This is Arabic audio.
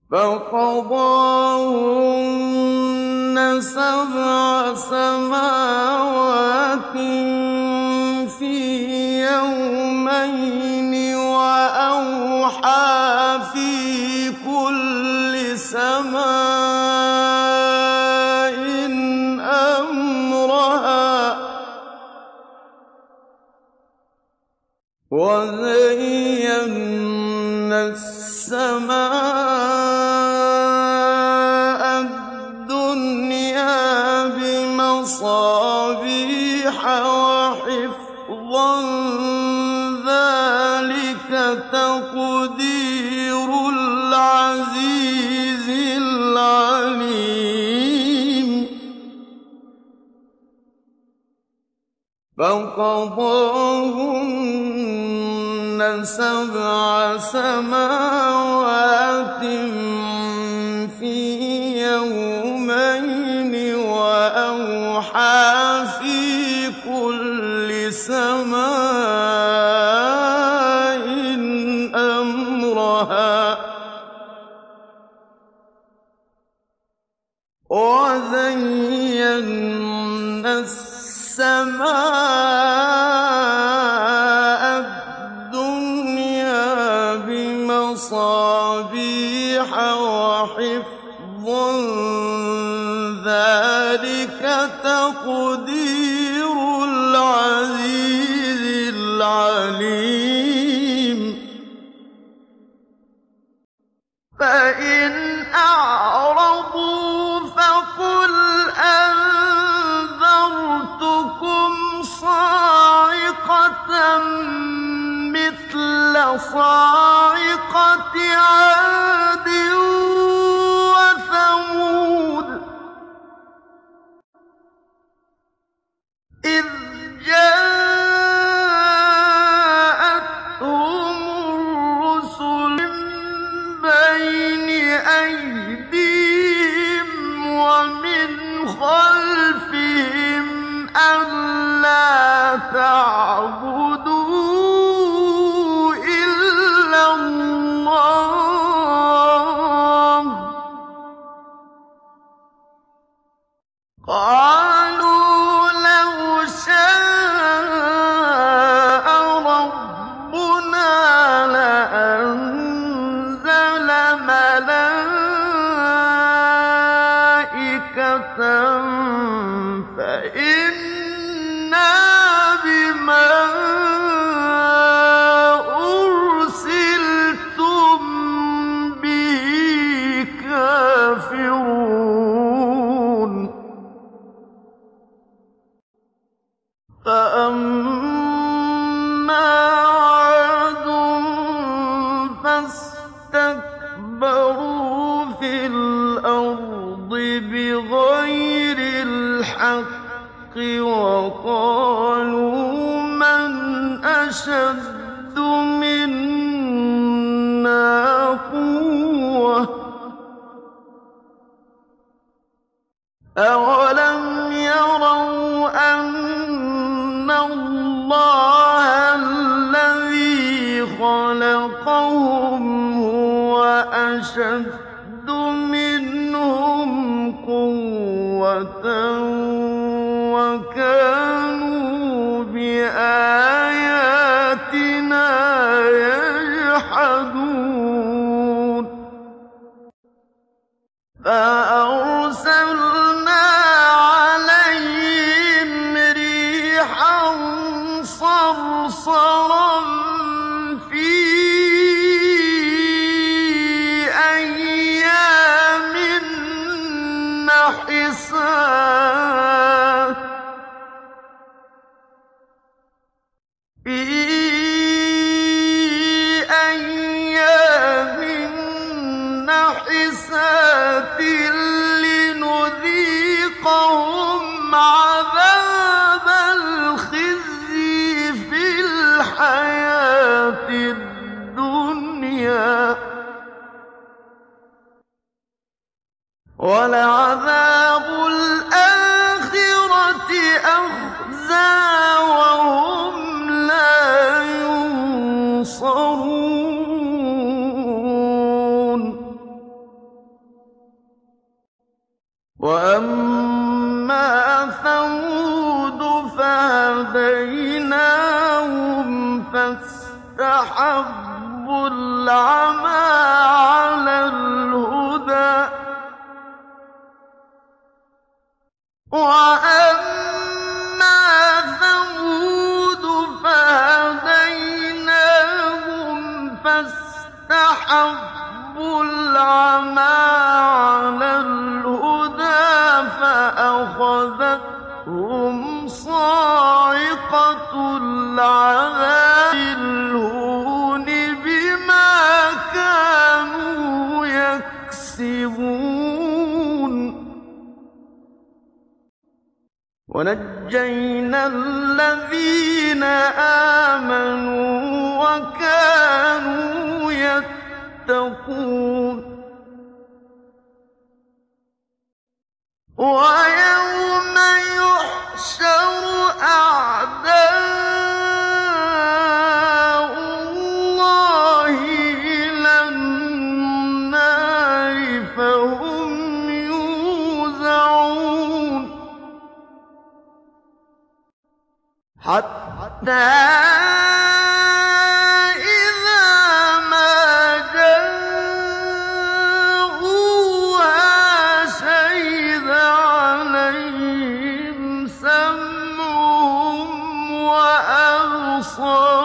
فَقَضَاهُنَّ سَبْعَ سَمَاوَاتٍ فِي يَوْمَيْنِ وَأَوْحَىٰ فِي كُلِّ سَمَاءٍ أَمْرَهَا وَزَيَّنَّا السَّمَاءَ الدُّنْيَا بِمَصَابِيحَ وَحِفْظًا ۚ ذَٰلِكَ تَقْدِيرُ الْعَزِيزِ الْعَلِيمِ فَقَضَاهُنَّ سَبْعَ سَمَاوَاتٍ فِي يَوْمَيْنِ وَأَوْحَىٰ فِي كُلِّ سَمَاءٍ أَمْرَهَا وَزَيَّنَّا السَّمَاءَ الدُّنْيَا بِمَصَابِيحَ وَحِفْظًا ۚ ذَٰلِكَ تَقْدِيرُ الْعَزِيزِ الْعَلِيمِ فَإِنْ أَعْرَضُوا فَقُلْ أَنذَرْتُكُمْ صَاعِقَةً مِّثْلَ صَاعِقَةِ عَادٍ وَثَمُودَ إِذْ جَاءَتْهُمُ الرُّسُلُ مِن بَيْنِ أَيْدِيهِمْ وَمِنْ خَلْفِهِمْ أَلَّا تَعْبُدُوا إِلَّا اللَّهَ ۖ قَالُوا لَوْ شَاءَ رَبُّنَا لَأَنزَلَ مَلَائِكَةً فَإِنَّا بِمَا أُرْسِلْتُم بِهِ كَافِرُونَ فَأَمَّا عَادٌ فَاسْتَكْبَرُوا فِي الْأَرْضِ بِغَيْرِ الْحَقِّ وَقَالُوا مَنْ أَشَدُّ مِنَّا قُوَّةً ۖ أَوَلَمْ يَرَوْا أَنَّ اللَّهَ الَّذِي خَلَقَهُمْ هُوَ أَشَدُّ مِنْهُمْ قُوَّةً وَكَانُوا بِآيَاتِنَا يَجْحَدُونَ فَأَرْسَلْنَا عَلَيْهِمْ رِيحًا صَرْصَرًا فِي أَيَّامٍ نَّحِسَاتٍ لِنُذِيقَهُمْ عَذَابَ الْخِزْيِ فِي الْحَيَاةِ الدُّنْيَا ۖ وَلَعَذَابُ الْآخِرَةِ أَخْزَىٰ وَهُمْ لَا يُنصَرُونَ وَأَمَّا ثَمُودُ فَهَدَيْنَاهُمْ فَاسْتَحَبُّوا الْعَمَىٰ عَلَى الْهُدَىٰ ۚ وَأَمَّا ثَمُودُ فَهَدَيْنَاهُمْ فَاسْتَحَبُّوا الْعَمَىٰ عَلَى الْهُدَىٰ فَأَخَذَتْهُمْ صَاعِقَةُ الْعَذَابِ الْهُونِ بِمَا كَانُوا يَكْسِبُونَ وَنَجَّيْنَا الَّذِينَ آمَنُوا وَكَانُوا يَتَّقُونَ وَيَوْمَ يُحْشَرُ أَعْدَاءُ اللَّهِ إِلَى النَّارِ فَهُمْ يُوزَعُونَ حَتَّىٰ إِذَا مَا جَاءُوهَا شَهِدَ عَلَيْهِمْ سَمْعُهُمْ وَأَبْصَارُهُمْ